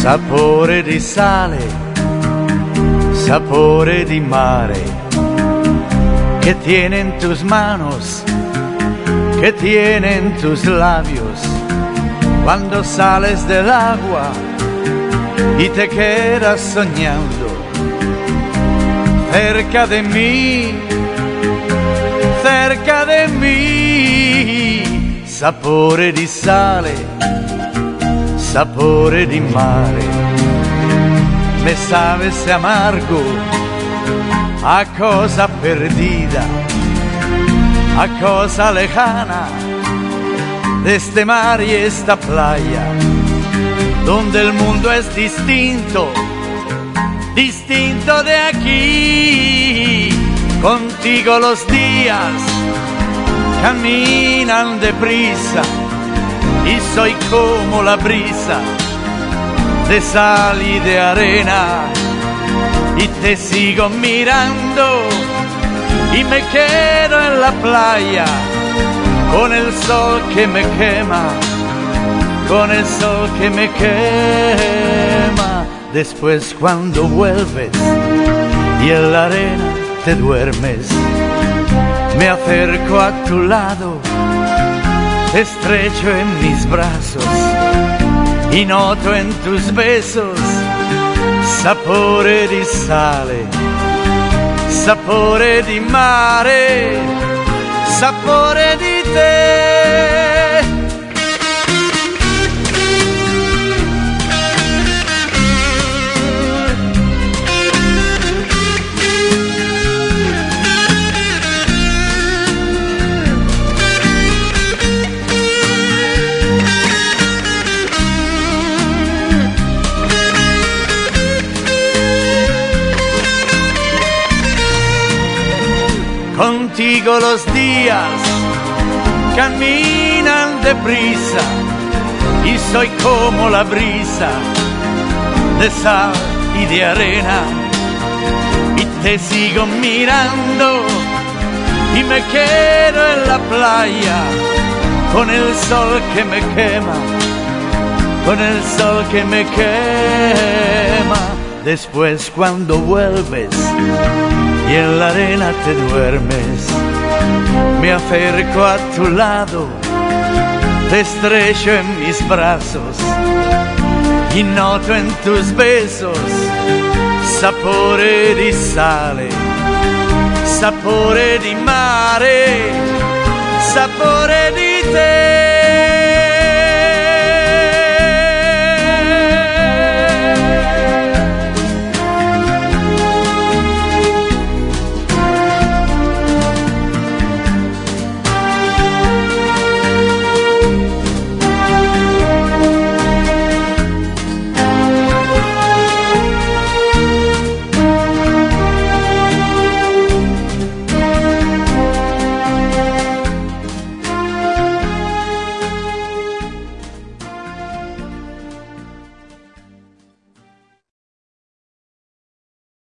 Sapore di sale, sapore di mare, que tiene en tus manos, que tiene en tus labios, cuando sales del agua y te quedas soñando, cerca de mí, cerca de mí, sapore di sale, sapore di mare, me sabe ese amargo a cosa perdida, a cosa lejana de este mar y esta playa, donde el mundo es distinto, distinto de aquí. Contigo los días caminan deprisa y soy como la brisa de sal y de arena, y te sigo mirando y me quedo en la playa con el sol que me quema, con el sol que me quema. Después cuando vuelves y en la arena te duermes, me acerco a tu lado, te estrecho en mis brazos y noto en tus besos sapore di sale, sapore di mare, sapore di te. Contigo los días caminan deprisa y soy como la brisa de sal y de arena, y te sigo mirando y me quedo en la playa con el sol que me quema, con el sol que me quema. Después cuando vuelves y en la arena te duermes, me acerco a tu lado, te estrecho en mis brazos y noto en tus besos sapore di sale, sapore di mare, sapore di te.